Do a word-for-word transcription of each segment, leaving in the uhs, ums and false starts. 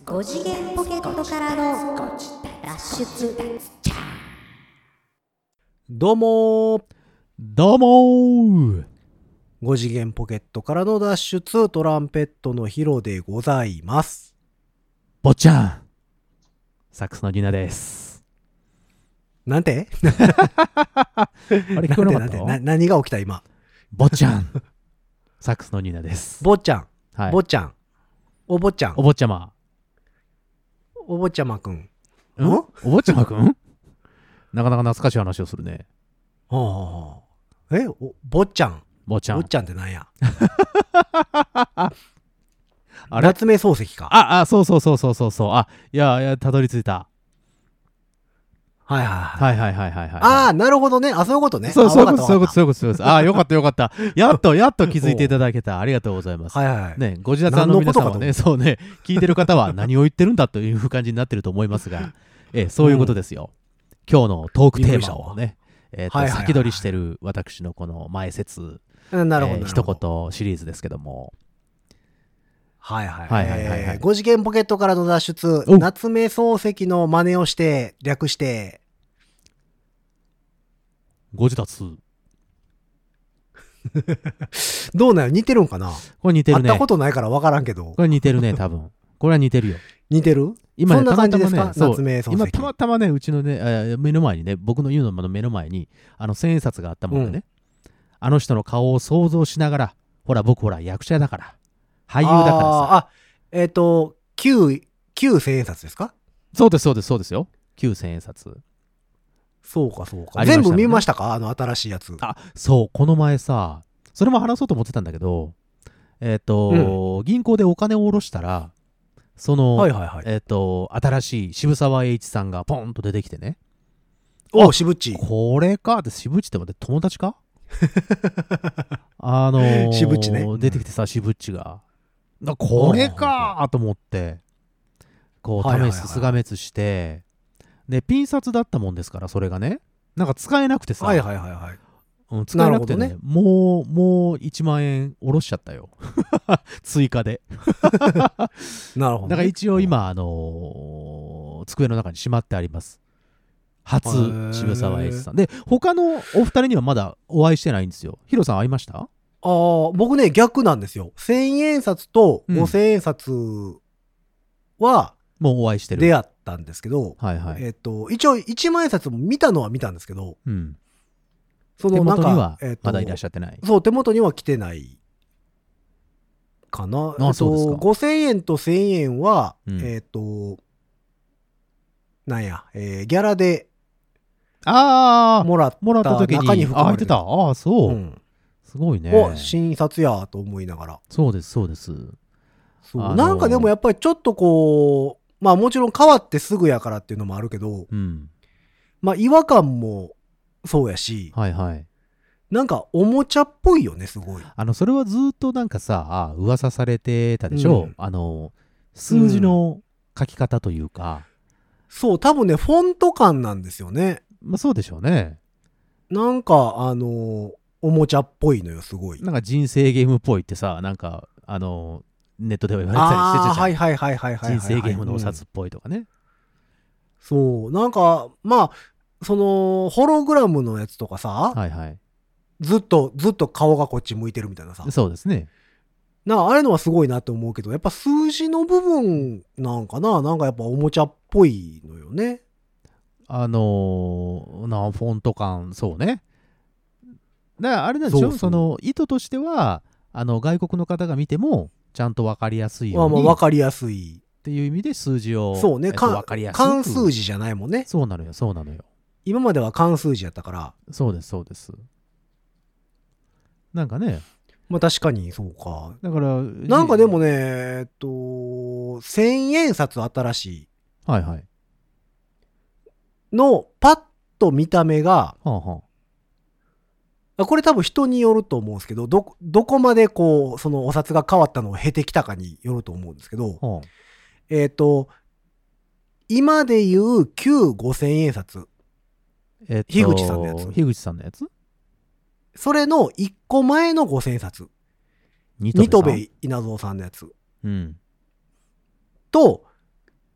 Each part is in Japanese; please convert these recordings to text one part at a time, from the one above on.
ご次元ポケットからの脱出。 どうもーどうもーご次元ポケットからの脱出、トランペットのヒロでございます。 坊ちゃんサックスのギナです。 なんてあれ聞こえなかったなんてなんてな何が起きた今。 坊ちゃんサックスのギナです。 坊ちゃん、 はい、 坊ちゃん、お坊ちゃん、 お坊ちゃまお坊ちゃまくん。 んお坊ちゃまくんなかなか懐かしい話をするね。 はあはあ、えお坊ちゃん坊ちゃん坊ちゃんってなんやあれ夏目漱石か。 ああそうそうそうそうそうそうあいやいやたどり着いた。 はいはいはい。 はいはいはいはいはい。 ああ、なるほどね。あ、そういうことね。 そうそういうことあそういうことそういうことそういうこと。ああよかったよかった。やっとやっと気づいていただけた。ありがとうございます。 はいはい。 ね、ご自宅の皆さんはね、 何のことかと思うそうね、聞いてる方は何を言ってるんだという感じになってると思いますが、えそういうことですよ。今日のトークテーマをね、えーとはいはいはい先取りしてる私のこの前説、 うんなるほど、 えーなるほど。 一言シリーズですけども、 はいはい。 はいはいはいはいえーご次元ポケットからの脱出、 お夏目漱石の真似をして、略して、 ご自立。 どうなんよ似てるんかな、 これ似てるね。 会ったことないから分からんけど。 これ似てるね、多分。これは似てるよ。 似てる今ね、 そんなたまたま感じですか、 ね、そう夏目漱石。 今たまたまね、うちのね、えー目の前にね、僕の言うのの目の前に、あの千円札があったもんでね、あの人の顔を想像しながら、ほら、僕ほら、役者だから、俳優だからさ。 あーあ、えっ、と、旧、旧千円札ですか？ そうです、そうです、そうですよ。旧千円札。 そうかそうか。 ありましたね全部見ましたか？あの新しいやつ。 あ、そう、この前さ、それも話そうと思ってたんだけど、えっ、と、銀行でお金を下ろしたら、その、 はいはいはい。 えっ、と、新しい渋沢栄一さんがポンと出てきてね、 お、しぶっち。 これかって渋っちって待って友達かあのー、 渋っちね出てきてさ、渋っちが。だこれかと思って、こう、 はいはいはい試す、すがめつして、で、ピン札だったもんですから、それがね、なんか使えなくてさ、 はいはいはいはい。 うん、使えなくてねなるもう、もういちまんえん下ろしちゃったよ。追加で。 なるほど、ね。 だから一応今、あのー机の中にしまってあります。初へー渋沢栄一さんで、他のお二人にはまだお会いしてないんですよ。ヒロさん会いました？ ああ、僕ね、逆なんですよ。千円札と五千円札はもうお会いしてる。 出会ったんですけど、 はいはい。 えっと、一応一万円札も見たのは見たんですけど、 うん。 そのなん手元にはか、えっと、 まだいらっしゃってない。 そう、手元には来てないかな。 あえっと、 そうですかごせんえんとせんえんは、 うんえっと、なんや、えーギャラでああもらったもらった時に、 中に含あ、入ってた。 まれてた。 ああ、そう。 うん。 すごいね。 お、新札やと思いながら。 そうです、そうです。 そう、 あのーなんかでもやっぱりちょっとこう、まあもちろん変わってすぐやからっていうのもあるけど、 うん。 まあ違和感もそうやし、 はいはい。 なんかおもちゃっぽいよね、すごい。 あの、それはずっとなんかさ、あ噂されてたでしょ、 うんあの、数字の書き方というか、 そう、多分ね、フォント感なんですよね。 まあそうでしょうね。 なんか、あのーおもちゃっぽいのよ、すごい。 なんか人生ゲームっぽいってさ、なんか、あの、ネットでは言われたりしてああ、 たじゃん。 はいはいはいはいはいはい、 人生ゲームのお札うんっぽいとかね。 そう、なんか、まあ、その、ホログラムのやつとかさ、 はいはい。 ずっと、ずっと顔がこっち向いてるみたいなさ。 そうですね。 なんかあれのはすごいなって思うけど、やっぱ数字の部分なんかな、なんかやっぱおもちゃっぽいのよね。 あのーな、フォント感、そうね。だからあれなんでしょそうそうその意図としては、あの外国の方が見ても、ちゃんと分かりやすいまあまあようにっわかりやすい。 ていう意味で数字を、 そうね、 えっとか分かりやすく。 漢数字じゃないもんね。 そうなのよ、そうなのよ。 今までは漢数字やったから。 そうです、そうです。なんかね、 まあ確かにそうか。 だから、 なんかでもね、えっと、千円札新しいはいはい。 のパッと見た目が、 はあはあこれ多分人によると思うんですけど、ど、どこまでこう、そのお札が変わったのを経てきたかによると思うんですけど、 あ、はあ。 えっと、今で言う旧五千円札。 えっと、 樋口さんのやつ樋口さんのやつそれの一個前の五千円札。 ニニトさんベ稲造さんのやつ。 うん。 と、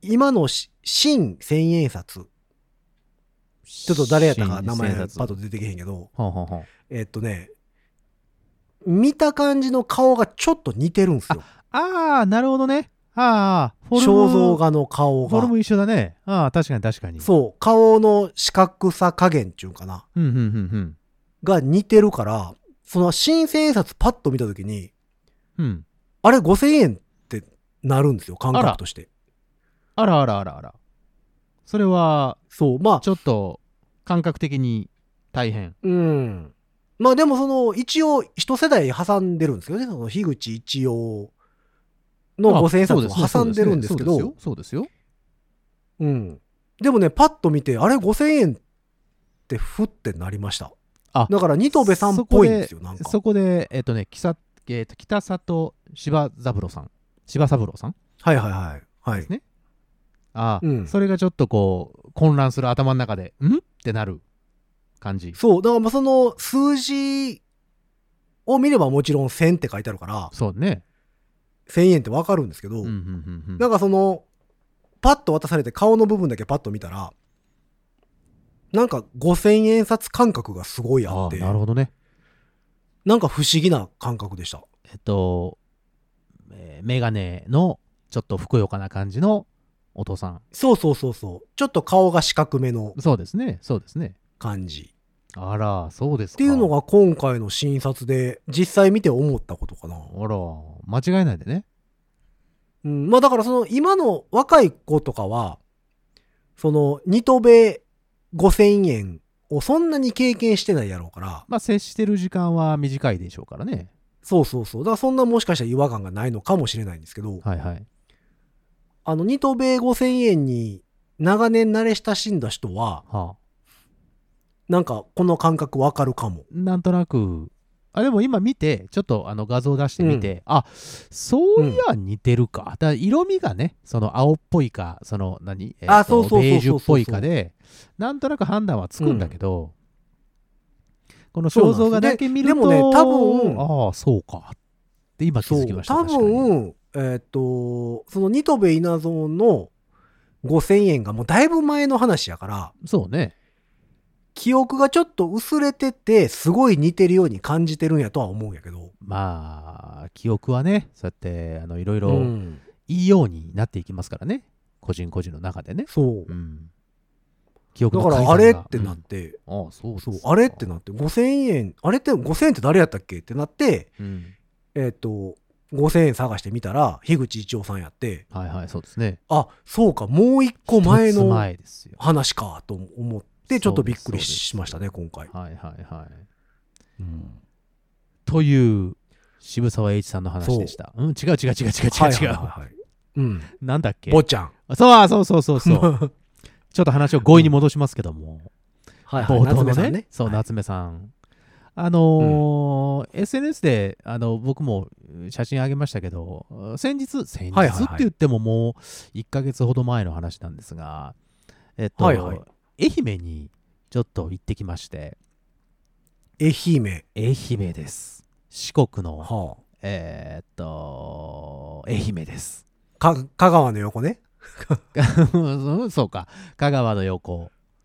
今のし新千円札、ちょっと誰やったか名前パ新千円札ッと出てけへんけど、 ほうほうほう。 えっとね、見た感じの顔がちょっと似てるんですよ。 ああ、なるほどね。ああ、フォルム肖像画の顔が。 フォルム一緒だね。ああ、確かに確かに。 そう、顔の四角さ加減っていうかな。 うん、うん、うん、うん。 が似てるから、その新千円札パッと見たときに、 うん。 あれごせんえんってなるんですよ、感覚として。 あらあらあらあら。それは、 そう、まあ、 ちょっと感覚的に大変。 うん。まあでもその、一応一世代挟んでるんですよね。その、樋口一葉のごせんえん札を挟んでるんですけど、 そうですよ。そうですよ。 うん。でもね、パッと見て、あれごせんえんってふってなりました。 あだから、ニトベさんっぽいんですよ、なんか。 そこで、えっとね、北えっと北里柴三郎さん。柴三郎さんはいはいはい。はい。 ですね。ああ、 うんそれがちょっとこう、混乱する頭の中で、んってなる感じ。 そう、だからまあその数字を見ればもちろんせんって書いてあるから、 そうね。 せんえんってわかるんですけど、 うん、うん、うん、うん。 なんかその、パッと渡されて顔の部分だけパッと見たら、なんかごせんえん札感覚がすごいあああ、 って、 なるほどね。 なんか不思議な感覚でした。 えっと、えーメガネのちょっとふくよかな感じのお父さん。 そうそうそうそう。ちょっと顔が四角めのそうですね。そうですね。 感じ。 あら、そうですか。 っていうのが今回の新札で実際見て思ったことかな。 あら、間違いないでね。 うん、まあだからその今の若い子とかは、そのニトベごせんえんをそんなに経験してないやろうから、 まあ、接してる時間は短いでしょうからね。 そうそうそう。だからそんなもしかしたら違和感がないのかもしれないんですけど、 はいはい。 あのニトベごせんえんに長年慣れ親しんだ人は、 はあ、 なんかこの感覚わかるかも。 なんとなく、あ、でも今見て、ちょっとあの画像出してみて、あ、そういや似てるか。だから色味がね、その青っぽいか、その何、えーとあそうそうそうそうそうベージュっぽいかで、なんとなく判断はつくんだけど、この肖像画だけ見ると、 そうなんですででもね多分ああ、そうか。って今気そうづきました。 多確かに分、えーっと、そのニトベ稲造のごせんえんがもうだいぶ前の話やから、 そうね。 記憶がちょっと薄れてて、すごい似てるように感じてるんやとは思うんやけど。 まあ、記憶はね、そうやってあのいろいろうんいいようになっていきますからね。個人個人の中でね。 そうう。ん。記憶だの改ざんがからあれってなっうんて、 ああ、そうですそう、 かあれってなって、ごせんえん、あれってごせんえんって誰やったっけってなって、 うん。 えーっと、ごせんえん探してみたら、樋口一葉さんやって、 はいはい、そうですね。 あ、そうか、もう一個前一つの前ですよ。 話かと思って、ちょっとびっくりそうですしましたね、今回。 はいはいはい。 うんという渋沢栄一さんの話でした。うん、違う違う違う違う違う違う。 はいはいはいはい。うん。 なんだっけ坊ちゃん。 そうそうそうそうそう。ちょっと話を強引に戻しますけども、 はいはい。 冒頭のね、 夏目さんね。 そう、 はい夏目さん。あのー エスエヌエス であの僕も写真あげましたけど、先日、先はいはいはい日って言ってももういっかげつほど前の話なんですが、えっと、 はいはい愛媛にちょっと行ってきまして、 愛媛。 愛媛です。四国の、 はえーっと、愛媛です。 あ。か、香川の横ね。 そうか、香川の横、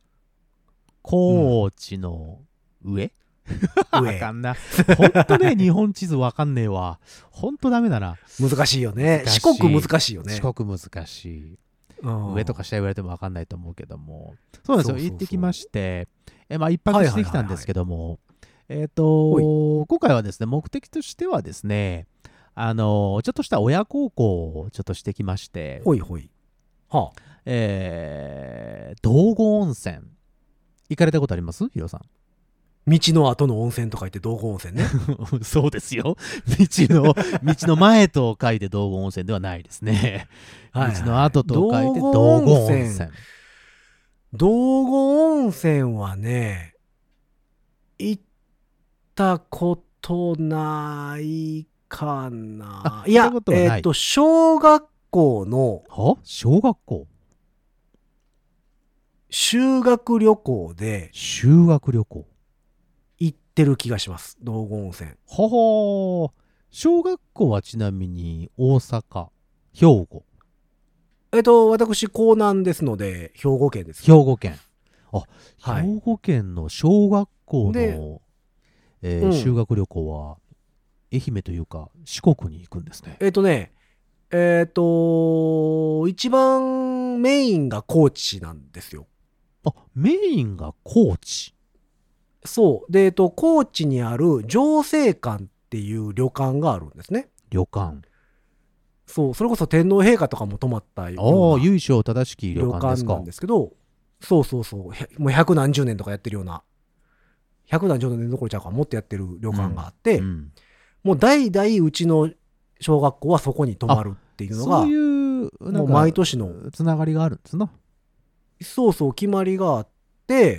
高知の上、わ上かんな。ほんとね、日本地図わかんねえわ。ほんとダメだな。 難しいよね。 難しい四国難しいよね。 四国難しい。 うん上とか下言われてもわかんないと思うけども。そうなんですよ。 そうそうそう行ってきまして、えまあ、一泊してきたんですけども、えっと、今回はですね、目的としてはですね、あの、ちょっとした親孝行をちょっとしてきまして、 ほいほい。はあ。 えー、道後温泉。行かれたことありますヒロさん。 道の後の温泉と書いて道後温泉ね。 そうですよ。道の、道の前と書いて道後温泉ではないですね。 はいはい道の後と書いて道道後後温温泉泉。 道後温泉はね、行ったことないかな。いやあ行ったこと、はないえっと、小学校のは小学校修学旅行で修学旅行。 行ってる気がします。道後温泉。 はは小学校はちなみに大阪、兵庫。 えっと、私、江南ですので、兵庫県です。 兵庫県。あ、 はい、 兵庫県の小学校で、 の、えーうん。 修学旅行は、愛媛というか、四国に行くんですね。 えっとね、えっと、一番メインが高知なんですよ。 あ、メインが高知。 そう。で、えっと、高知にある浄世館っていう旅館があるんですね。 旅館。 そう。それこそ天皇陛下とかも泊まったようああ、 な由緒正しき旅旅館なん館ですか。 ですけど、そうそうそう。へもう百何十年とかやってるような、百何十年どころちゃうか、もっとやってる旅館があって、 うん。 もう代々うちの小学校はそこに泊まるっていうのそういが、 う、なもうんか、 毎年の、 つながりがあるんですな。 そうそう決まりがあって、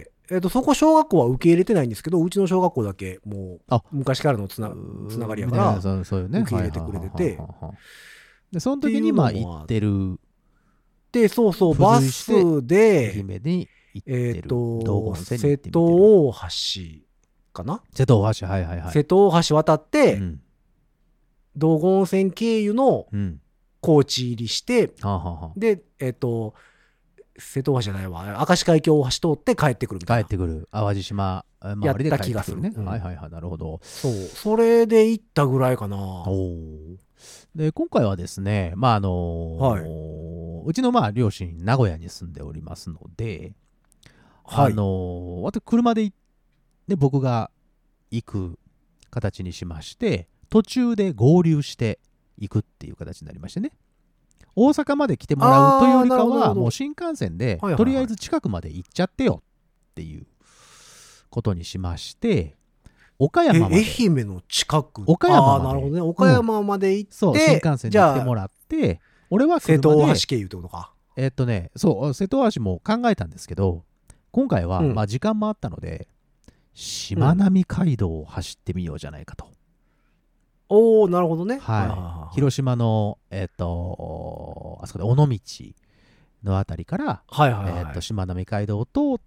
えっと、そこ小学校は受け入れてないんですけど、うちの小学校だけもあ、 う昔からのつな、つながりやからそうそういうね。 受け入れてくれてて、っで、そのていう時に、まあ、 のもあっ行ってる、 て、そうそう、 付バ随してス愛で、 媛に行っえってる。道後と、 温泉に行瀬ってみてる。 戸大橋かな、 瀬戸大橋、はいはいはい。 瀬戸大橋渡って、 うん。 道後温泉経由のうん。 高知入りして、 はあ、はあはあ、 で、えっと、瀬戸大橋じゃないわ、明石海峡大橋通って帰ってくるみたいな。 帰ってくる。淡路島周りで帰ってくるね。 やった気がするうんはいはいはい。なるほど。 そう。それで行ったぐらいかな。 おーで、今回はですね、まああのはい。 ーうちのまあ両親、名古屋に住んでおりますので、あはい。 のー私、車で行って僕が行く形にしまして、途中で合流して行くっていう形になりましてね。大阪まで来てもらうというよりかは、 あーなるほどなるほどもう新幹線で、 はいはいはいとりあえず近くまで行っちゃってよっていうことにしまして、岡え、 山まで、 愛媛の近く。 岡山まであーなるほどね。岡山まで行って、 そう、新幹線でじゃあ、 来てもらって、俺は瀬戸車で、 大橋経由ってことか。 えっとね、そう、瀬戸大橋も考えたんですけど、今回は、 うんまあ時間もあったので、しまなみ海道を走ってみようじゃないかと。 おー、なるほどね。 はい。広島の、えっと、あそこで尾道のあたりから、 はいはいはい。 えっと、しまなみ海道を通って、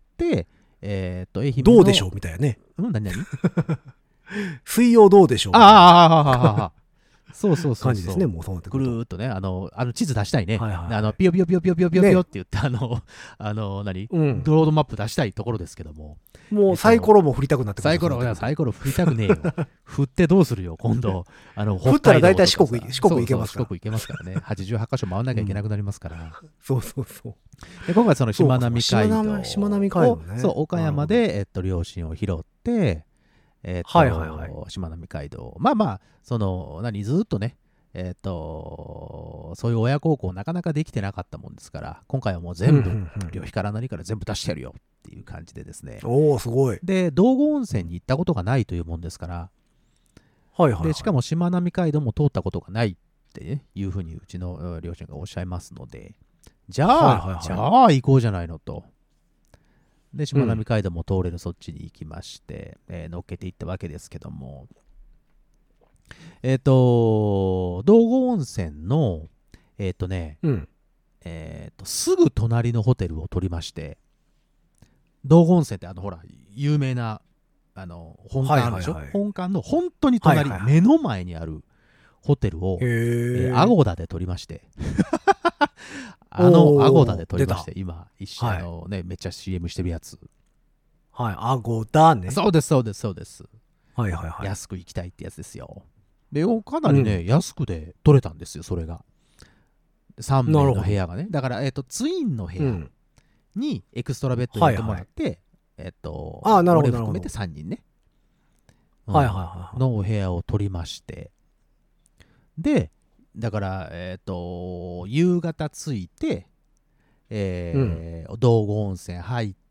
えっと、愛媛の。 どうでしょうみたいなね。 うん、何何水曜どうでしょうみたいなああ、ああ、ああ、ああ。そうそうそうそう。 感じですね。もうそうなってくぐると。 るーっとね、あの、あの地図出したいね。 はいはいはいあの、ピヨピヨピヨピヨピヨピヨピヨって言って、あの、あの、何うん。 ロードマップ出したいところですけども。 もうサイコロも振りたくなってくる。 サイコロ、いやサイコロ振りたくねえよ。振ってどうするよ、今度。あの、 振ったら大体北海道とかさ四国四国行けますからそうそう四国行けますからね。はちじゅうはち箇所回んなきゃいけなくなりますから。 そうそうそう。 で、今回そのしまなみ海道そうかそうかしまなみ海道ねそう、岡山で、えっと、両親を拾って、えっと、 はいはいはいしまなみ海道。まあまあ、その、何、ずっとね、えっと、そういう親孝行なかなかできてなかったもんですから、今回はもう全部、 うんうんうん旅費から何から全部出してやるよっていう感じでですね。 おー、すごい。 で、道後温泉に行ったことがないというもんですから、 はいはいはい。 でしかもしまなみ海道も通ったことがないって、ね、いうふうにうちの両親がおっしゃいますので、じゃあ、 はいはいはいじゃあ行こうじゃないのと。で、しまなみ海道も通れるそっちに行きまして、えー乗っけていったわけですけども、えっ、と、道後温泉の、えっ、とね、 うん。 えっ、と、すぐ隣のホテルを取りまして、道後温泉ってあの、ほら、有名な、あの、本館あるでしょ、 はいはいはい本館の本当に隣、 はいはいはい目の前にあるホテルを、 へえーー。 アゴダで取りまして、あのおーアゴダで取りまして、 出今、一緒、 はいあのね、めっちゃ シーエム してるやつ。 はい。あごだね。 そうです、そうです、そうです。 はいはいはい。 安く行きたいってやつですよ。で、かなりね、安くで取れたんですよ、それが。さんめいの部屋がね。だから、えっ、と、ツインの部屋うん。 にエクストラベッド入れてもらって、えっ、と、 あーなるほど俺含めてさんにんね。うんはいはいはい。 のお部屋を取りまして。で、だから、えっ、と、夕方着いて、えー道後温泉入って、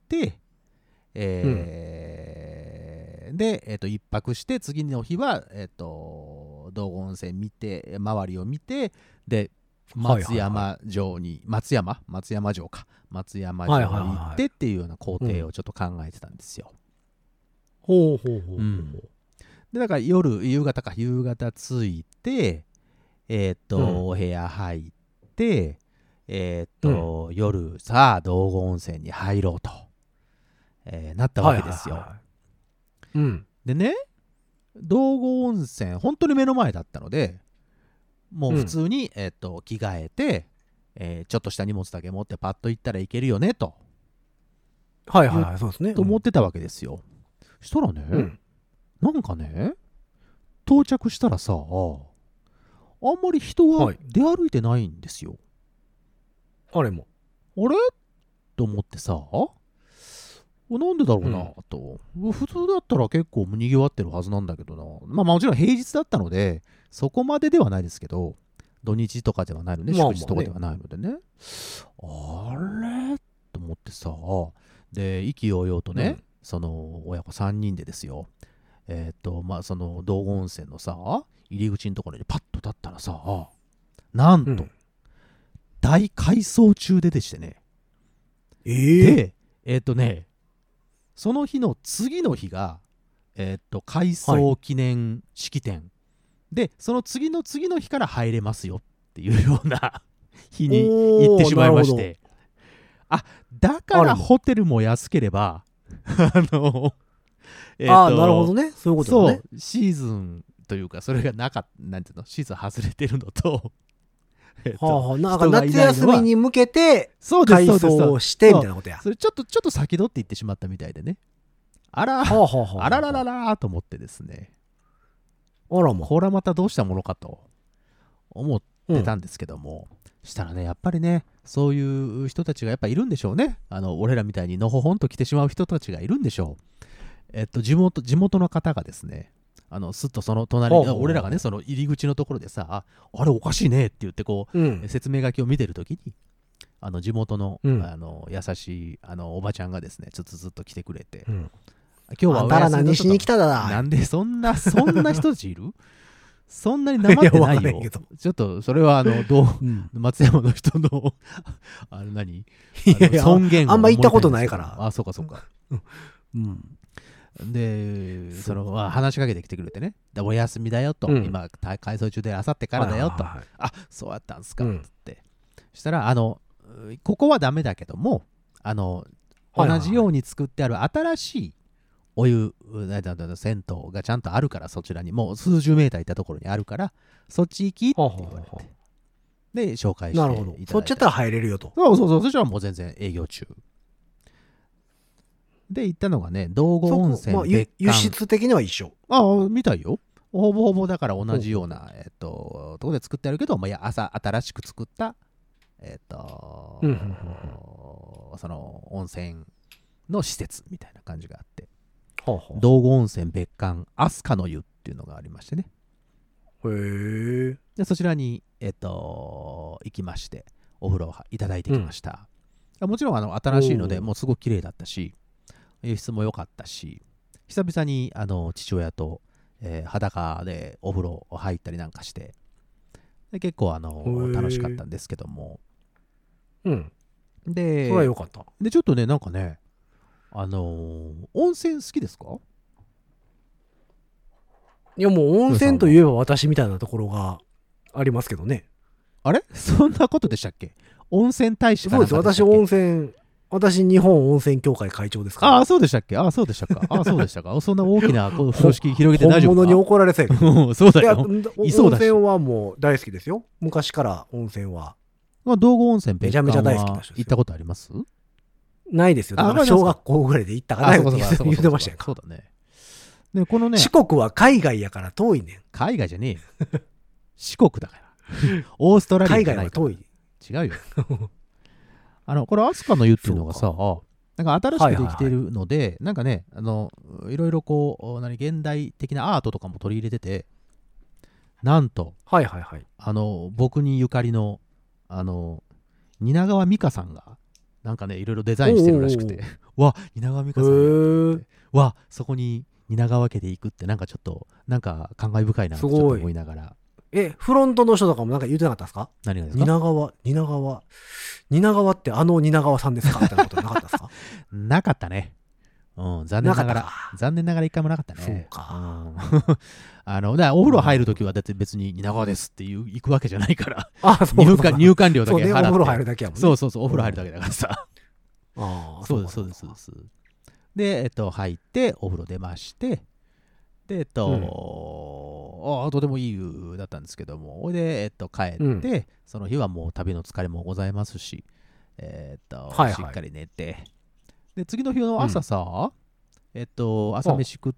えーで、えっ、と、一泊して、次の日は、えっ、と、道後温泉見て、周りを見て、で、松山城に、松山松山城か。松山城に行ってっていうような工程をちょっと考えてたんですよ。 ほうほうほうほう。 うんで、だから夜、夕方か、夕方着いて、えっ、と、 うんお部屋入って、えっ、と、夜、さあ、道後温泉に入ろうと、えーなったわけですよ。 はいはいはいはい。うん。 でね、道後温泉、本当に目の前だったので、もう普通に、えっ、と、着替えて、 えーちょっとした荷物だけ持ってパッと行ったらいけるよねと、 はいはいはい、そうですね。 と思ってたわけですよ。したらね、 うん。 なんかね、到着したらさ、あんまり人がはい出歩いてないんですよ。 あれも。 あれと思ってさ、なんでだろうなと、普通だったら結構にぎわってるはずなんだけどな。まあもちろん平日だったのでそこまでではないですけど、土日とかではないので、 まあまあね祝日とかではないのでね、あれと思ってさ、で意気揚々とね、 うんその親子さんにんでですよ、えっ、とまあその道後温泉のさ入り口のところにパッと立ったらさ、なんと、 うん大改装中ででしてね、 ええでえっ、とねその日の次の日が、えーっと改装記念式典、でその次の次の日から入れますよっていうような日に行ってしまいまして、あだからあれもホテルも安ければあのえーっとああ、なるほどね。そういうことだね。 そうシーズンというかそれがなかった、なんていうの、シーズン外れてるのとえーっとはあはあ、なんか人がい夏ないのは休みに向けてそうです改そうです装してみたいなことや。 それちょっとちょっと先取っていってしまったみたいでね、あらはあはあはあ。 あららららーと思ってですね、 あらま。 これはまたどうしたものかと思ってたんですけども、したらね、やっぱりね、そういう人たちがやっぱいるんでしょうね。あの俺らみたいにのほほんと来てしまう人たちがいるんでしょう。えっと地元地元の方がですね、あのすっとその隣に、 ほうほうほう俺らがねその入り口のところでさ、ああれおかしいねって言ってこう、 うん。 説明書きを見てるときに、あの地元の、 うんあの優しいあのおばちゃんがですね、ちょっとずっと来てくれて、 うん。 今日はおあんたら休みだと何しに来ただなだ。 んでそんなそんな人たちいるそんなになまってないよいやわかんないけど。 ちょっとそれはあのどううん。 松山の人のあれ何いやいやあの尊厳をあんま行ったこと思出すないから。 あそうかそうかうん。 でそうそのまあ話しかけてきてくれてね、でお休みだよと、 うん今改装中であさってからだよと、 はいはいはいあそうやったんすかっうんつって、したらあのここはダメだけども、あのはいはいはい同じように作ってある新しいお湯なんだろう銭湯がちゃんとあるから、そちらにもう数十メーター行ったところにあるからそっち行きって言われて、 はあはあはで紹介していただいた。 なるほど。そっちやったら入れるよと。 そうそうそう、そしたらもう全然営業中で、行ったのがね道後温泉まあ、輸別輸館、 出的には一緒。 ああみたいよ、ほぼほぼだから同じようなえっととこで作ってあるけど、まあ、いや朝新しく作ったえっと、 うんうんうんその温泉の施設みたいな感じがあって、 はあはあ道後温泉別館飛鳥の湯っていうのがありましてね、 へえ。 でそちらにえっと行きましてお風呂をいただいてきました、もちろんあの新しいのでおーもうすごく綺麗だったし、演出も良かったし、久々にあの父親と、えー裸でお風呂入ったりなんかして、で結構あのへー楽しかったんですけども、 うん。 でそれはよかった。 でちょっとねなんかねあのー温泉好きですか？ いやもう温泉といえば私みたいなところがありますけどね。 あれそんなことでしたっけ？温泉大使かそうです。私なんかでしたっけ？ 温泉、私日本温泉協会会長ですから。 ああそうでしたっけ？ああそうでしたか？ああそうでしたか？そんな大きなこう風呂敷広げて大丈夫か？ 本物に怒られそうやけど。 うんそうだいや、 よ。 温いそうだし泉はもう大好きですよ。昔から温泉は。 まあ、道後温泉別めちゃめちゃ館大好きな人ですよは行ったことあります？ ないですよ。だからあわかります小学校ぐらいで行ったかなってそうかそうかそうか言ってましたよ。 そうだね。でこのね四国は海外やから遠いねん。 海外じゃねえよ四国だからオーストラリア海じゃないから外は遠い。 違うよあのこれ飛鳥の湯っていうのがさ、なんか新しくできてるので、なんかねあのいろいろこう何現代的なアートとかも取り入れてて、なんとはいはいはい。 あの僕にゆかりのあの蜷川美香さんがなんかねいろいろデザインしてるらしくてわ蜷川美香へさんやーってわそこに蜷川家で行くってなんかちょっとなんか感慨深いなってちょっと思いながら、 え、フロントの人とかもなんか言ってなかったですか？ 何がですか？ 蜷川、蜷川、蜷川ってあの蜷川さんですかみたいなことなかったですか？ なかったね。うん、残念ながなからったか残念ながら一回もなかったね。 そうかうんあのだからお風呂入るときはだって別に蜷川ですっていう行くわけじゃないからあ、そう入館入館料だそうね、おけ払って風呂入るだけやもんね。 そうそうそうお風呂入るだけだからさ、 ああ、 そうですそうですそうです。でえっと入ってお風呂出まして、でえっと、 のあとてもいい湯だったんですけども、それで、えっと、帰って、 うんその日はもう旅の疲れもございますし、えっと、 はいはいしっかり寝て、で次の日の朝さ、えっと朝飯食って、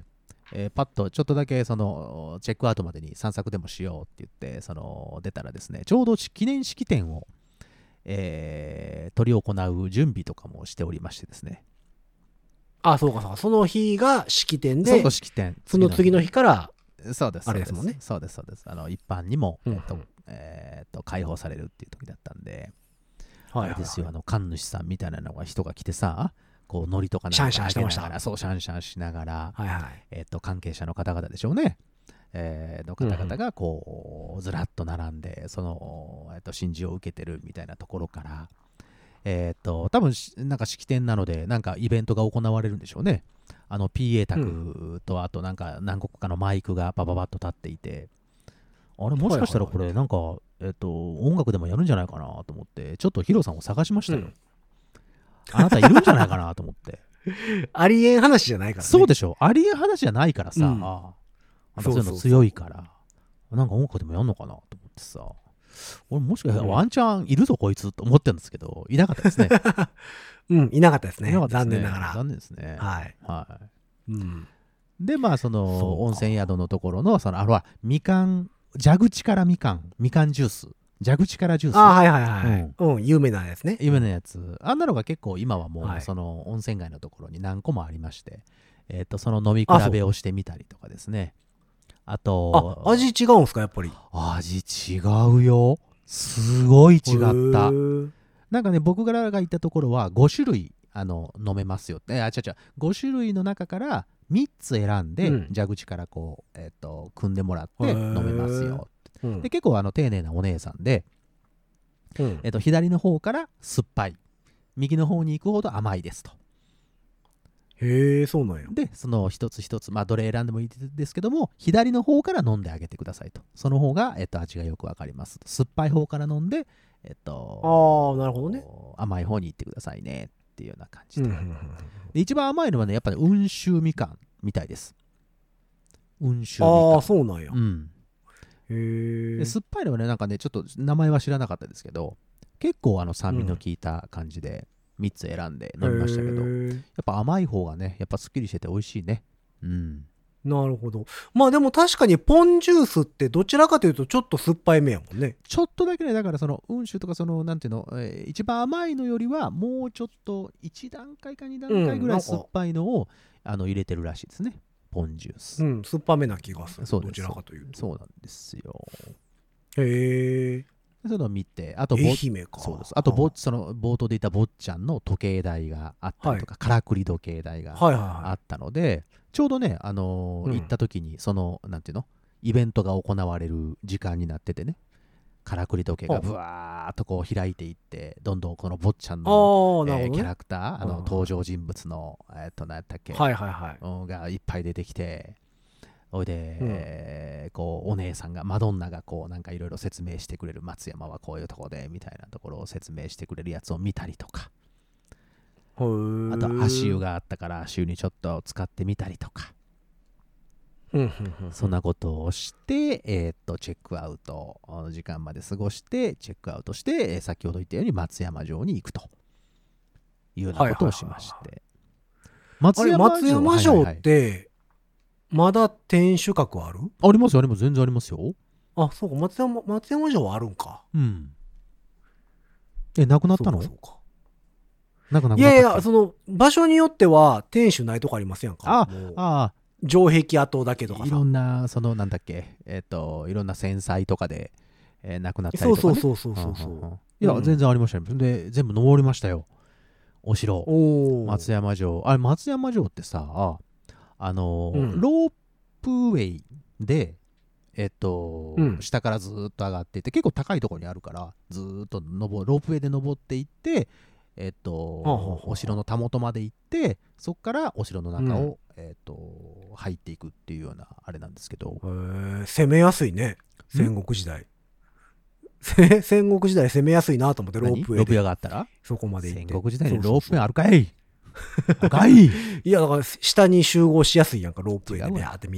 えーパッとちょっとだけそのチェックアウトまでに散策でもしようって言ってその出たらですね、ちょうど記念式典を、えー、執り行う準備とかもしておりましてですね。 あ、そうかそうか。その日が式典でそうそう、式典。 その次の日からそうです。 あれですもんね。 そうです、そうです。あの一般にも、 うんえっとえーっと開放されるっていう時だったんで、 はいはいはいあれですよ、あの神主さんみたいなのが人が来てさ、こうノリとかなんかシャンシャンしてましたあげながら、そうシャンシャンしながら、 はいはい。 えっと関係者の方々でしょうね。えーの方々がこうずらっと並んでその、えっと神事を受けてるみたいなところから、えっと多分しなんか式典なのでなんかイベントが行われるんでしょうね。あの ピーエー 卓とあとなんか何個かのマイクがバババッと立っていて、あれもしかしたらこれなんか、えっと音楽でもやるんじゃないかなと思ってちょっとヒロさんを探しましたよ。 うんあなたいるんじゃないかなと思って。 ありえん話じゃないからね。 そうでしょ、ありえん話じゃないからさ、 うんああそういうの強いからなんか音楽でもやんのかなと思ってさ、俺もしかしたらうんワンチャンいるぞこいつと思ってるんですけど、いなかったですね。 うん、いなかったですね。 いなかったですね残念ながら。 残念ですね。 はい。 はうん。 い。でまあそそうかの温泉宿のところのそのあほらみかん蛇口からみかんみかんジュース蛇口からジュース、 あ、はいはいはい。うん、有名なやつね。 有名なやつ、あんなのが結構今はもはいうその温泉街のところに何個もありまして、えっとその飲み比べをしてみたりとかですね。あとあ、味違うんすか、やっぱり。 味違うよ、すごい違った。 へーなんかね僕らが行ったところはご種類あの飲めますよって、あ違う違うご種類の中からみっつ選んで、 うん蛇口からこう、えっと組んでもらってへ飲ーめますよ。 うんで結構あの丁寧なお姉さんで、 うんえっと左の方から酸っぱい、右の方に行くほど甘いですと。 へえ、そうなんや。 でその一つ一つ、まあどれ選んでもいいですけども、左の方から飲んであげてくださいと。その方が、えっと、味がよくわかりますと。酸っぱい方から飲んで、えっと、 ああ、なるほどね。 甘い方に行ってくださいねっていうような感じで。 うんうんうんで一番甘いのはね、やっぱり温州みかんみたいです。温州みかん。 ああ、そうなんや。 うん。 へえで。酸っぱいのはね、なんかね、ちょっと名前は知らなかったですけど、結構あの酸味の効いた感じでみっつ選んで飲みましたけど、やへーっぱ甘い方がね、やっぱすっきりしてて美味しいね。うん。 なるほど。まあでも確かにポンジュースってどちらかというとちょっと酸っぱいめやもんね。 ちょっとだけね、だからその温州とかその、なんていうの、えー一番甘いのよりはもうちょっといち段階かに段階ぐらうんなんかい酸っぱいのを、あの入れてるらしいですね。ポンジュース。 うん、酸っぱめな気がする。 そうですどちらかというと。 そうなんですよ。 へえ。 そういうのを見て、あとぼ愛媛か。 そうです。あとぼその冒頭で言った坊ちゃんの時計台があったりとか、からくり時計台がはいはいはあったので、ちょうどね、あのーうん行った時にそのなんていうのイベントが行われる時間になっててね、からくり時計がぶわーっとこう開いていって、どんどんこの坊ちゃんい。 の、 ああ、なるほどね。 えーキャラクター、あのうん登場人物のえっと何やったっけ、 はいはいはい。 うんがいっぱい出てきて、おいで、 うんえーこうお姉さんがマドンナがこうなんかいろいろ説明してくれる、松山はこういうとこでみたいなところを説明してくれるやつを見たりとか、 へーあと足湯。があったから足湯にちょっと使ってみたりとか、 うんうんうんそんなことをして、えーっとチェックアウトの時間まで過ごしてチェックアウトして、えー先ほど言ったように松山城に行くというようなことをしまして、 はいはい松あれ、松山城はいはいはいって、まだ天守閣ある？ ありますよ、あります、全然ありますよ。 あ、そうか、松山、松山城はあるんか。 うん。え、なくなったの？ そうかそうかなんかなくなったっけいやいや、その、場所によっては、天守ないとこありますやんか。 あもうあ城壁跡だけとかあ、いさろ。んな、その、なんだっけ、えっ、と、いろんな戦災とかで、えー、亡くなったそうりとか、ね。 そうそうそうそうそう。 んんんいや、 うん全然ありましたよ。で、全部登りましたよ。お城。 おお。 松山城。あれ、松山城ってさ、あのーうんロープウェイで、えっ、と、 うん下からずーっと上がっていって、結構高いところにあるから、ずーっと登ロープウェイで登っていって、えっ、と、 はあはあはあお城のたもとまで行って、そこからお城の中を、 うんえっ、と、入っていくっていうようなあれなんですけど、 へー攻めやすいね。戦国時代。せ戦国時代攻めやすいなと思って、ロープウェイ何ロープウェイでがあったらそこまで行って。 戦国時代にそうそうそうロープウェイあるかいあるかいいいや、だから下に集合しやすいやんか、ロープウェイで違うわビャーってみんな。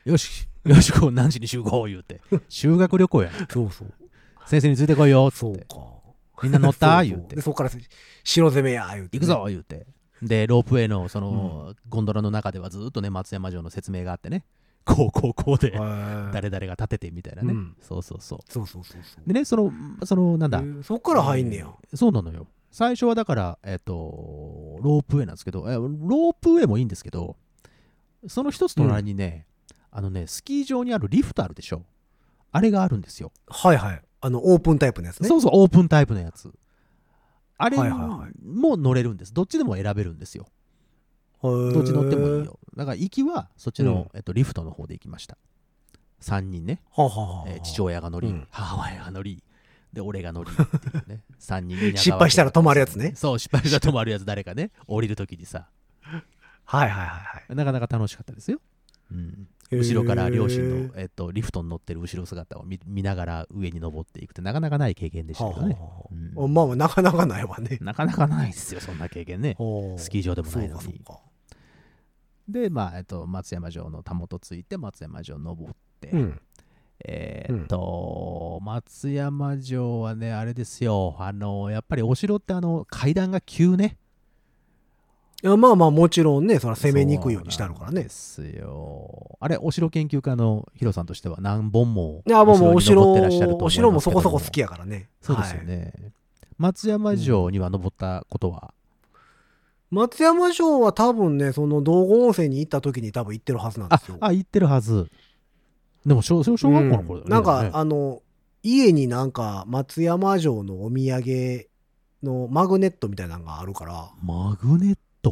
よしよしこう何時に集合言うて修学旅行やんそうそう。 先生についてこいよっつってそうか。 みんな乗ったそうそう言うてで、そこから城攻めや言うて、 行くぞ言うてでロープウェイのその、ゴンドラの中ではずっとね松山城の説明があってねこうこうこうで誰々が立ててみたいなね、 うんそうそうそうそうそうそうそう。 でねそのそのなんだ、 えーそっから入んねや。 えーそうなのよ最初はだからえっ、とロープウェイなんですけど、えーロープウェイもいいんですけどその一つ隣にね、あのねスキー場にあるリフトあるでしょあれがあるんですよ、 はいはい。あの、オープンタイプのやつね。 そうそうオープンタイプのやつあれはいはいはいも乗れるんですどっちでも選べるんですよどどっち乗ってもいい。よだから行きはそっちの、 うんえっと、リフトの方で行きましたさんにんね、 はあはあはあえー父親が乗り、 うん母親が乗りで俺が乗りっていうねさんにん稲川失敗したら止まるやつね。 そう失敗したら止まるやつ誰かね降りるときにさはいはいはいはい。 なかなか楽しかったですよ、うん、 へー後ろから両親の、えっと、リフトに乗ってる後ろ姿を 見, 見ながら上に登っていくってなかなかない経験でしたけどね、 はあはあはあうんまあまあ、なかなかないわね。 なかなかないですよそんな経験ねススキー場でもないのにそうかそうか。 で、まあえっと、松山城のたもとついて松山城登って、 うん。 えーっと、松山城はねあれですよあのやっぱりお城ってあの階段が急ねいやまあまあ、もちろんね、そら攻めにくいようにしてあるからねそうなんで。すよあれお城研究家のヒロさんとしては何本もいや、もうもうおお城に登ってらっしゃると思いますけどもお城もそこそこ好きやからね。 そうですよね、松山城には登ったことは、 松山城は多分ね、その道後温泉に行った時に多分行ってるはずなんであすよ。 あ行ってるはずでも小小小学校の頃だよね、 うんなんか、 ねあの、家になんか松山城のお土産のマグネットみたいなのがあるから、 マグネット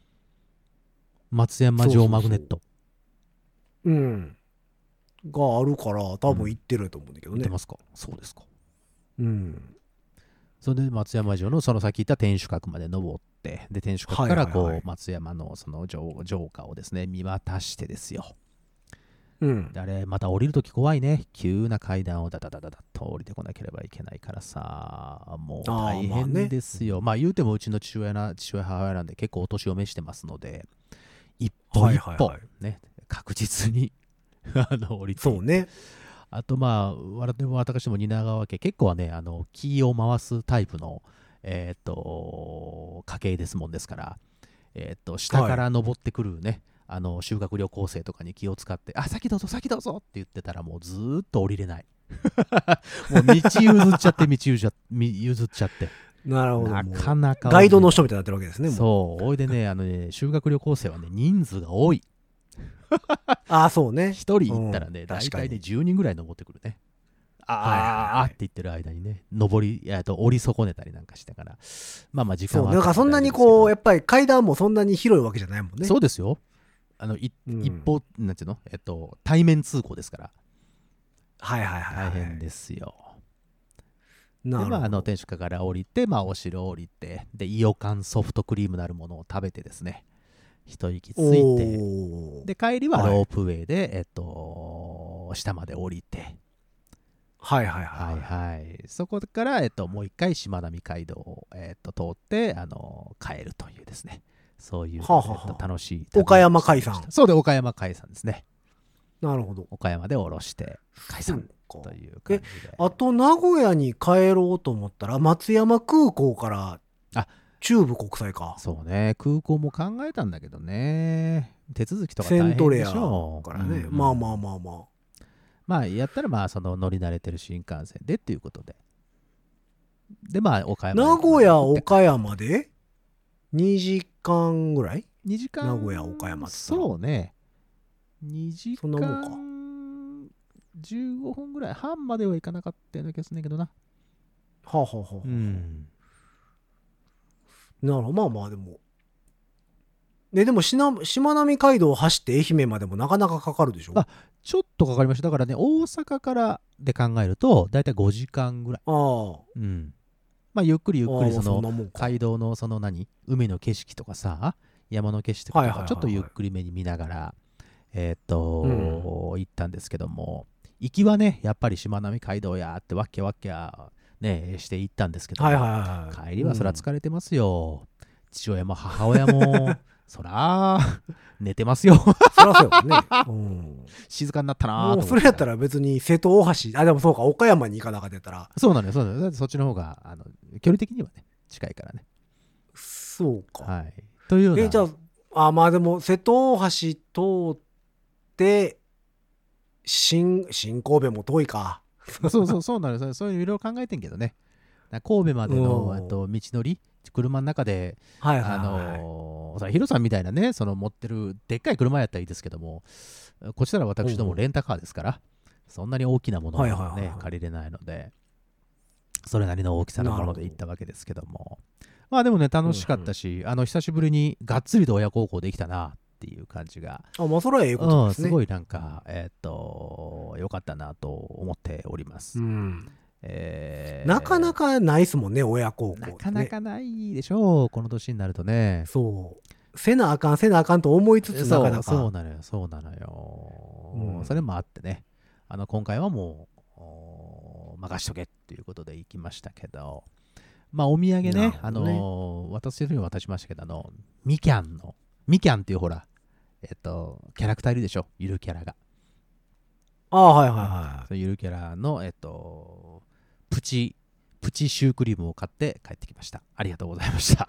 松山城マグネットうん。があるから、多分行ってると思うんだけどね。 行ってますかそうですかうん。 それで松山城のその先言った天守閣まで登ってで天守閣からこう、 はいはいはい松山のその城城下をですね見渡してですようん。 であれまた降りるとき怖いね急な階段をダダダダダッと降りてこなければいけないからさもう大あーまあね変ですよまあ言うてもうちの父親な父親母親なんで結構お年を召してますので一歩はい一歩はいはいね確実にあの降りてそうね。 あとまあわでも私も蜷川家結構はねあの気を回すタイプのえっ、と家系ですもんですからえっ、と下から登ってくるね、あの修学旅行生とかに気を使ってあ先どうぞ先どうぞって言ってたらもうずーっと降りれないもう道譲っちゃって道譲っちゃ譲っちゃってなるほど。 なもうかなかガイドの人みたいになってるわけですね。もうそうおいでねあのね修学旅行生はね人数が多いああ、そうね。 一人行ったらね、 うん大確かに体ねじゅうにんぐらい登ってくるね。あー、 はいはいはいあーって言ってる間にね、登り、えっと降り損ねたりなんかしてから、まあまあ時間そう。 はなんかそんなにこう、やっぱり階段もそんなに広いわけじゃないもんね。 そうですよ。あのいうん一方、なんていうの、えっと、対面通行ですから、 はいはいはいはい。 大変ですよ。で、 なるほど。 まあ、あの天守閣から降りて、まあ、お城降りて、で、イオカンソフトクリームなるものを食べてですね、一息ついて、 おーで、帰りははいロープウェイで、えっと、下まで降りて、 はいはいは。 はいいはい。そこから、えっと、もう一回、しまなみ海道を、えっと、通って、あの、帰るというですね。そういう、 はあはあはあえっと、楽しい旅を岡山海産してましたそうで、岡山海産ですね。 なるほど。 岡山で降ろして、海産そうかという感じで。 あと、名古屋に帰ろうと思ったら、松山空港からあ、 中部国際か。 そうね、空港も考えたんだけどね。手続きとか大セン変でトレアしょからね。 うんまあまあまあまあ。 まあ、やったら、まあ、その乗り慣れてる新幹線でっていうことで。で、まあ、岡山名古屋、岡山。 山でにじかんぐらいにじかん。 名古屋岡山って言ったらそうね。にじかそんなもんかんじゅうごふんぐらい。半まではいかなかったような気がするんだけどな。 はあ、はあはあはあうん。 なるほど。まあまあでも。ね、でもしな、しまなみ海道を走って愛媛までもなかなかかかるでしょあちょっとかかりました。だからね、大阪からで考えると、だいたいごじかんぐらい。 ああ。 うん。まあ、ゆっくりゆっくり、 ああそのんなもんか街道のその何海の景色とかさ、山の景色とはいはいはいはいかちょっとゆっくりめに見ながら、えーっと、 うん行ったんですけども、行きはね、やっぱりしまなみ海道やってわっけわっけや、ね、して行ったんですけども、 はいはいはい。 帰りはそら疲れてますよ。父親も母親もそら寝てますよそらそうよね、うん、 静かになったなーと思って。 もうそれやったら別に瀬戸大橋、あでもそうか岡山に行かなかったらそうなのよそうなのよ。だってそっちの方があの距離的にはね近いからね。 そうか、 はい。というような。 えじゃああまあでも瀬戸大橋通って新新神戸も遠いかそうそうそうなのよ。そういうのいろいろ考えてんけどね。神戸までのあと道のり車の中で、 はいはいはい、 あのー、ヒロさんみたいなねその持ってるでっかい車やったらいいですけども、こちらは私どもレンタカーですから、そんなに大きなものを、ねはいはいはいはい、 借りれないのでそれなりの大きさのもので行ったわけですけども、まあでもね楽しかったし、うんうん、あの久しぶりにがっつりと親孝行できたなっていう感じが、 あまあそれはええことですね、 うん、すごいなんかえー、っと良かったなと思っております、 うんえー、 なかなかないっすもんね親孝行、ね、 なかなかないでしょうこの年になるとね。 そうせなあかんせなあかんと思いつつなかなかそうなのよそうなのよ、うん、それもあってねあの今回はもう任しとけっていうことで行きましたけど、まあお土産 ね, ねあの私に渡しましたけどあのみきゃんのみきゃんっていうほらえっとキャラクターいるでしょゆるキャラが。 ああはいはいはい、 そうゆるキャラのえっとプチプチシュークリームを買って帰ってきました。ありがとうございました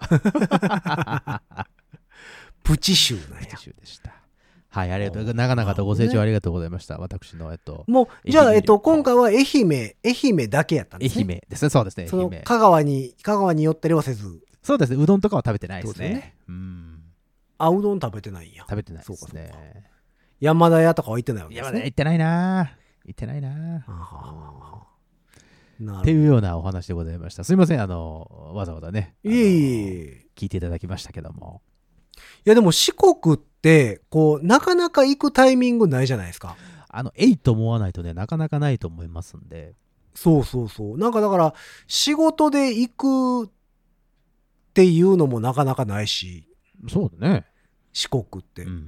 プチシューなんや。 プチシューでした。はい、ありがとう。長々とご清聴ありがとうございました。私の、えっと、 もう、じゃあ、えっと、今回は愛媛、愛媛だけやったんですね。 愛媛ですね、そうですね、愛媛。 香川に、香川に寄ったりはせず。 そうですね、うどんとかは食べてないですね。 ねうん。 あ、うどん食べてないんや。 食べてないですね。 そうかそうか。山田屋とかは行ってないわけですね。 山田屋行ってないな行ってないななっていうようなお話でございました。すいません、あの、わざわざね。 いえいえ。 聞いていただきましたけども。 いやでも四国ってこうなかなか行くタイミングないじゃないですか。 あのえいと思わないとねなかなかないと思いますんで。 そうそうそう。なんかだから仕事で行くっていうのもなかなかないし。 そうだね。 四国って。 うんうんうんうん。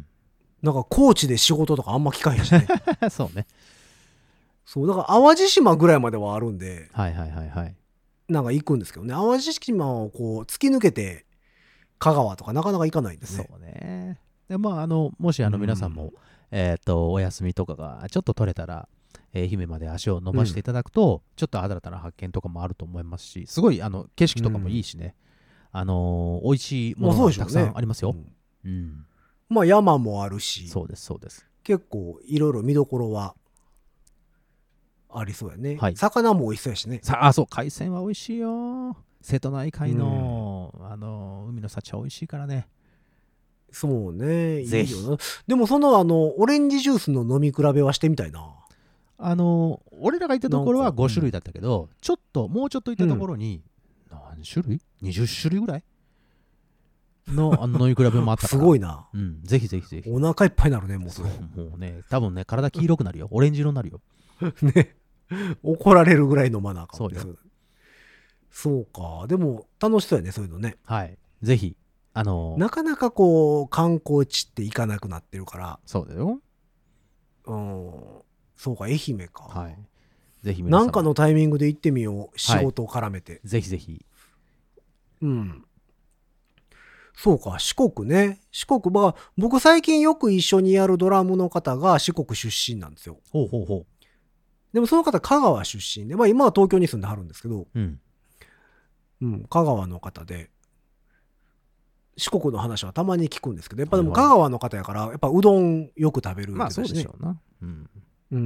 なんか高知で仕事とかあんま聞かへんしね。 そうね。 そうだから淡路島ぐらいまではあるんで。 はいはいはいはい。 なんか行くんですけどね。淡路島をこう突き抜けて。香川とかなかなか行かないんですね。 そうね。でまああのもしあの皆さんも、うん、えっ、ー、とお休みとかがちょっと取れたら、愛媛まで足を伸ばしていただくと、うん、ちょっと新たな発見とかもあると思いますし、すごいあの景色とかもいいしね。うん、あのー、美味しいものがたくさんありますよ。まあ、うんうん、 まあ山もあるし、 そうですそうです。 結構いろいろ見どころはありそうやね。はい、魚も美味しそうやしね。 さあそう海鮮は美味しいよ。瀬戸内海の、うん、あの海の幸は美味しいからね。 そうね、いいよな。でもそのあのオレンジジュースの飲み比べはしてみたいな。 あの俺らが行ったところはご種類だったけど、うん、ちょっともうちょっと行ったところに、うん、何種類 ?にじゅっ 種類ぐらいのあの飲み比べもあったから。 すごいな。 うん、ぜひぜひぜひ。 お腹いっぱいになるねもうそれ。 もうね多分ね体黄色くなるよ。オレンジ色になるよ。 ね。怒られるぐらい飲まなあかん。 そうよ。 そうか。でも楽しそうやねそういうのね。 はい。ぜひあのー、 なかなかこう観光地って行かなくなってるから。 そうだよ。 うん。そうか愛媛か。 はい。ぜひ皆さんなんかのタイミングで行ってみよう。仕事を絡めて。はい、 ぜひぜひ。 うん。そうか四国ね。四国は僕最近よく一緒にやるドラムの方が四国出身なんですよ。 ほうほうほう。 でもその方香川出身で、まあ今は東京に住んではるんですけど、 うん。 うん、香川の方で、四国の話はたまに聞くんですけど、やっぱでも香川の方やから、やっぱうどんよく食べるってまあそうでしょうな。 うん。うん。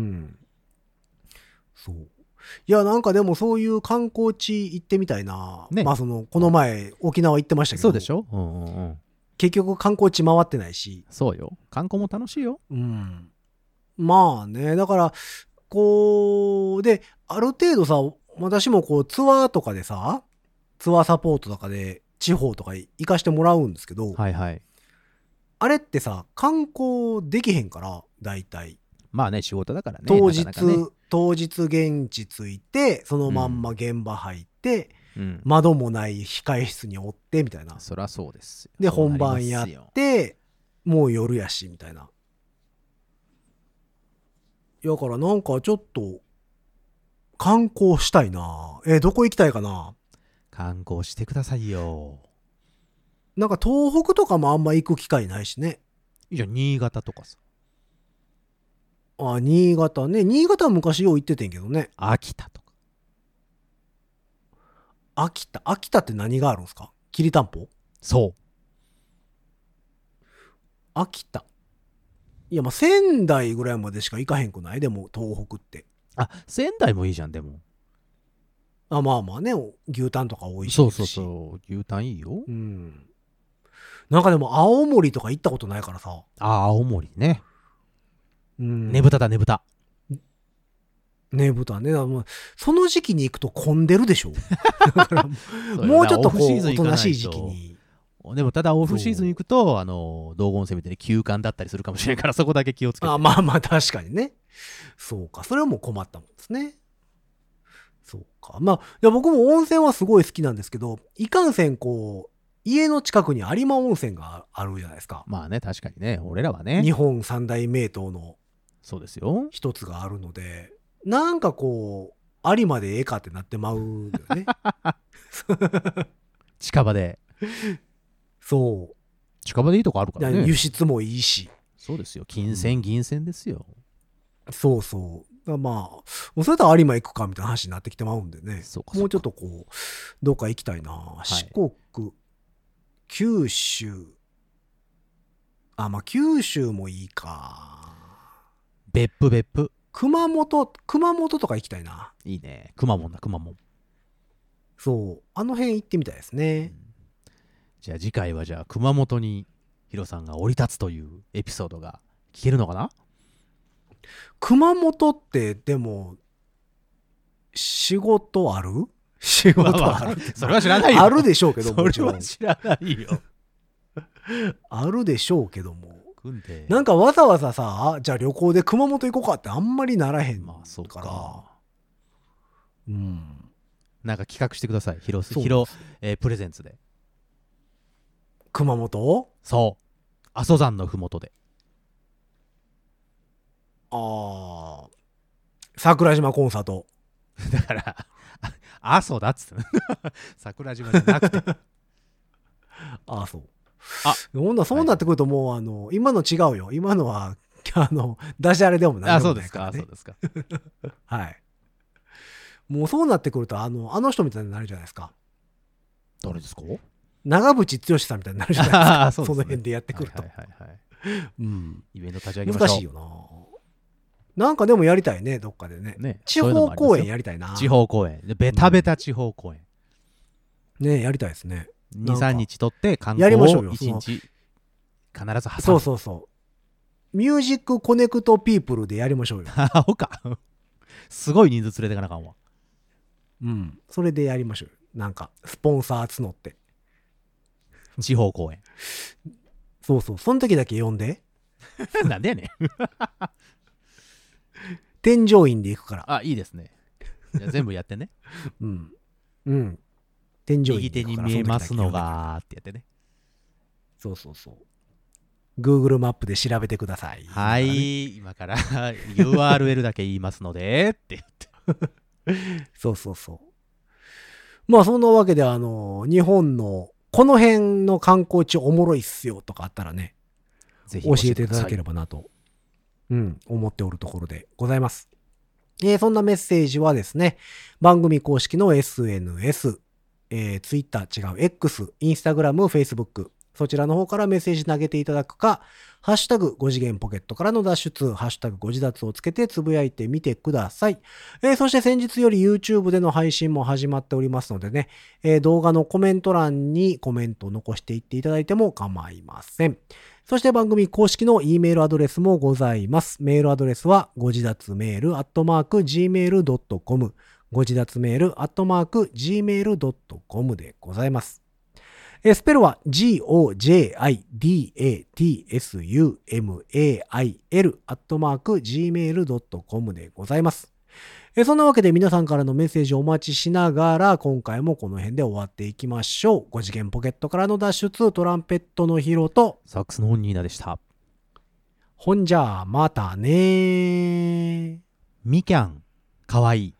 そう。いや、なんかでもそういう観光地行ってみたいな。ね、まあその、この前沖縄行ってましたけど。 そうでしょ、うんうんうん、 結局観光地回ってないし。 そうよ。観光も楽しいよ。 うん。まあね、だから、こう、で、ある程度さ、私もこうツアーとかでさ、ツアーサポートとかで地方とか行かしてもらうんですけど、 はいはい。 あれってさ、観光できへんから、大体。 まあね、仕事だからね。 当日、 なかなかね、 当日現地着いて、そのまんま現場入って、 うん、 窓もない控え室におってみたいな。 そりゃそうです。 で、本番やって、もう夜やし、みたいな。だからなんかちょっと、観光したいな。えー、どこ行きたいかな。 観光してくださいよ。 なんか東北とかもあんま行く機会ないしね。 いいじゃん、新潟とかさ。 あ、新潟ね。新潟は昔よう行っててんけどね。 秋田とか。 秋田。秋田って何があるんですか？きりたんぽ？ そう。 秋田。いや、まあ、仙台ぐらいまでしか行かへんくない？でも、東北って。 あ、仙台もいいじゃん、でも。 あ、まあまあね、牛タンとか美味しいし。 そうそうそう。牛タンいいよ。 うん。なんかでも、青森とか行ったことないからさ。 あ、青森ね。 うん。 ねぶただ、ねぶた。 ねぶたね。だからもうその時期に行くと混んでるでしょ。だからもうちょっとこう、おとなしい時期に。 でもただオフシーズン行くと、あの、道後温泉みたいに休館だったりするかもしれないから、そこだけ気をつけて。 あ、まあまあ確かにね。そうか。それはもう困ったもんですね。そうか。まあ、いや僕も温泉はすごい好きなんですけど、いかんせんこう、家の近くに有馬温泉があるじゃないですか。 まあね、確かにね、俺らはね。 日本三大名湯のそうですよ。 一つがあるので、なんかこう、有馬でええかってなってまうよね。 近場で。 そう。 近場でいいとこあるからね。 輸出もいいし。 そうですよ。金銭、銀銭ですよ。 そうそう。まあ、もうそれとは有馬行くかみたいな話になってきてまうんでね。 そうかそうかもうちょっとこう、どっか行きたいな。 い四国、九州。あ、まあ九州もいいか。 別府別府。 熊本、熊本とか行きたいな。 いいね。くまモンだ、くまモン。 そう。あの辺行ってみたいですね。 じゃあ次回はじゃあ熊本にヒロさんが降り立つというエピソードが聞けるのかな？ 熊本ってでも、仕事ある？仕事ある、 それは知らないよ。 あるでしょうけども。 それは知らないよ。 あるでしょうけども。 組んでなんかわざわざさ、じゃあ旅行で熊本行こうかってあんまりならへんから。 まあそうか。 うん。 なんか企画してください。ヒロス、 そうヒロ、えープレゼンツで。 熊本？ そう。阿蘇山のふもとで。 ああ。桜島コンサート。 だから、あ阿蘇だっつって。桜島じゃなくて。 ああ、そう。 あ、 ほんなそうなってくるともう、あの、今の違うよ。今のは、あの、ダジャレでもないあ、 でそうですか。 もないからね。 そうですか。 はい。もうそうなってくると、あの、あの人みたいになるじゃないですか。 誰ですか？ 長渕剛さんみたいになるじゃないですか。 あそうですねその辺でやってくると。 はいはいはいはい。 うん。 イベント立ち上げましょう。 難しいよな。なんかでもやりたいね、どっかでね。 ね、 地そういうのもありますよ方公演やりたいな。 地方公演。でベタベタ地方公演。 ね、やりたいですね。 に、さんにちとって観や光をりましょうよいちにち必ず挟む。 そうそうそう。ミュージックコネクトピープルでやりましょうよ。 あほか。すごい人数連れてかなあかんわ。 うん。それでやりましょうよ。なんか、スポンサー募って。 地方公演。 そうそう。その時だけ呼んで。 なんでやねん。 添乗員で行くから。 あ、いいですね。じゃあ全部やってね。 うん。うん。添乗員右手にで行くから見えますの。 そ時だけ呼んでがーってやってね。 そうそうそう。Google マップで調べてください。 は。い、今から ユーアールエル だけ言いますのでって言って。 そうそうそう。まあそんなわけで、あの、日本のこの辺の観光地おもろいっすよとかあったらね、 ぜひ教えていただければ。 ばなと、うん、思っておるところでございます。えーそんなメッセージはですね、番組公式の エスエヌエス、えー、Twitter 違う X、Instagram、Facebook、そちらの方からメッセージ投げていただくか、ハッシュタグご次元ポケットからの脱出、ハッシュタグご自立をつけてつぶやいてみてください。えーそして先日より YouTube での配信も始まっておりますのでね、えー動画のコメント欄にコメントを残していっていただいても構いません。そして番組公式の E メールアドレスもございます。メールアドレスはご自立メールアットマーク ジーメールドットコム ご自立メールアットマーク ジーメールドットコム でございます。えースペルは ジーオージェーアイディーエーティーエスユーエムエーアイエル アットマーク ジーメールドットコム でございます。えーそんなわけで皆さんからのメッセージをお待ちしながら今回もこの辺で終わっていきましょう。ご次元ポケットからの脱出、トランペットのヒロとサックスの本ニーナでした。 ほんじゃあまたねー。 みきゃん、かわいい。